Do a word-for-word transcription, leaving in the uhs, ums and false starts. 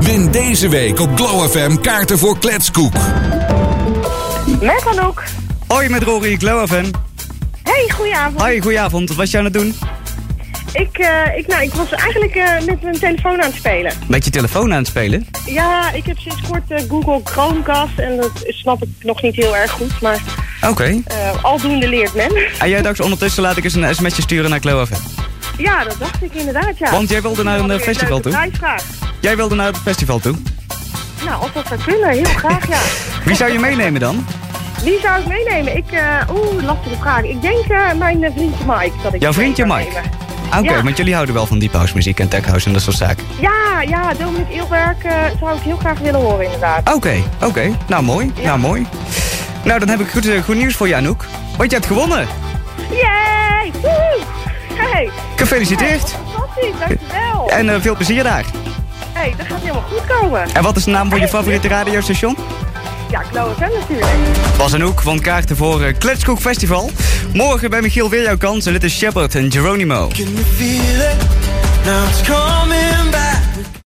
Win deze week op Glow F M kaarten voor Kletskoek. Met Anouk. Hoi, met Rory, Glow F M. Hey, goedenavond. Hoi, goedenavond. Wat was je aan het doen? Ik, uh, ik, nou, ik was eigenlijk uh, met mijn telefoon aan het spelen. Met je telefoon aan het spelen? Ja, ik heb sinds kort uh, Google Chromecast en dat snap ik nog niet heel erg goed, maar Oké. Okay. Uh, aldoende leert men. En jij dacht ondertussen laat ik eens een sms'je sturen naar Glow F M? Ja, dat dacht ik inderdaad, ja. Want jij wilde naar een festival toe? Jij wilde naar het festival toe? Nou, als dat zou kunnen, heel graag, ja. Wie zou je meenemen dan? Wie zou ik meenemen? Ik, uh, oeh, lastige vraag. Ik denk uh, mijn uh, vriendje Mike. Dat ik Jouw vriendje Mike? Oké, okay, ja. Want jullie houden wel van deep house muziek en tech house en dat soort zaken. Ja, ja, Dominic Eelberg uh, zou ik heel graag willen horen inderdaad. Oké, okay, oké. Okay. Nou, mooi. Ja. Nou, mooi. Nou, dan heb ik goed, uh, goed nieuws voor je, Anouk. Want je hebt gewonnen. Yay! Woehoe! Hey! Gefeliciteerd. Hey, fantastisch, dankjewel. En uh, veel plezier daar. Hé, hey, dat gaat helemaal goed komen. En wat is de naam van je favoriete radiostation? Ja, Glow F M natuurlijk. Was Anouk van kaarten voor uh, Kletskoek Festival. Morgen bij Michiel weer jouw kans en dit is Shepard en Geronimo. Can you feel it? Now it's coming back.